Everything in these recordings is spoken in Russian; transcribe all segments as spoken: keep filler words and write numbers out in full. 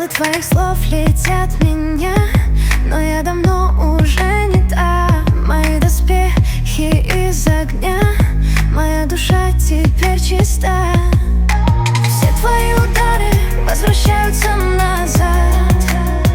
Стрелы твоих слов летят в меня, но я давно уже не та. Мои доспехи из огня, моя душа теперь чиста. Все твои удары возвращаются назад.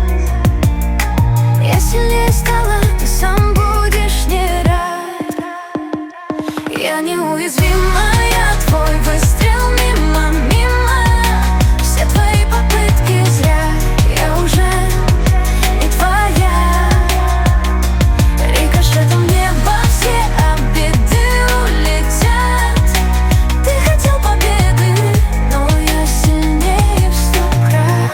Я сильнее стала, ты сам будешь не рад. Я неуязвимая, твой выстрел мимо, мимо. Все твои попытки зря, я уже не твоя. Рикошетом в небо все обиды улетят. Ты хотел победы, но я сильнее в сто крат.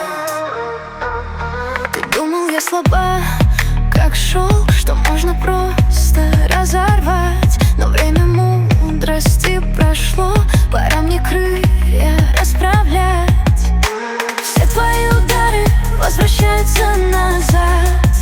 Ты думал, я слаба, как шелк, что можно просто разорвать. Но время мудрости прошло, пора мне крылья расправлять. Все твои удары возвращаются назад.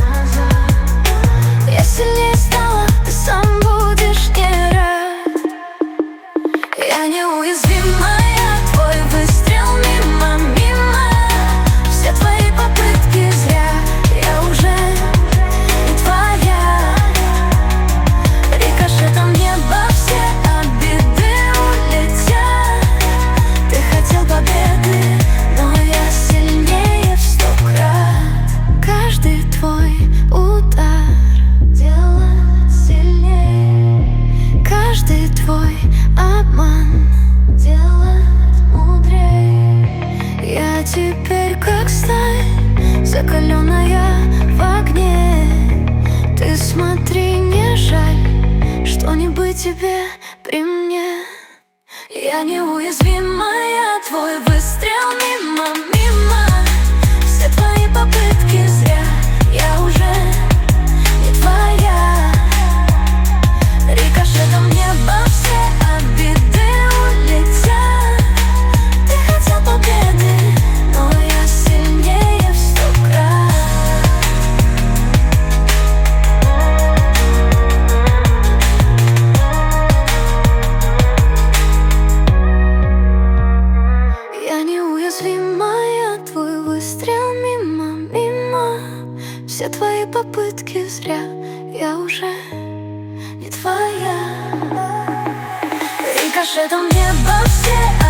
Я сильнее стала, ты сам будешь не рад. Я неуязвимая, твой выстрел мимо, мимо. Все твои попытки зря, я уже не твоя. Рикошетом в небо все обиды улетят. Ты хотел победы, но я сильнее в сто крат. Каждый твой удар делает сильнее. Каждый твой обман делает мудрее. Я теперь как сталь, закаленная в огне. Ты смотри, не жаль, что не быть тебе при мне. Я неуязвимая, твой выстрел мимо, мимо. Все твои попытки зря, я уже не твоя. Рикошетом в небо все обиды улетят. Ты хотел победы, но я сильнее в сто крат. Я неуязвимая, твой выстрел мимо, мимо. Все твои попытки зря, я уже не твоя. Рикошетом в небо все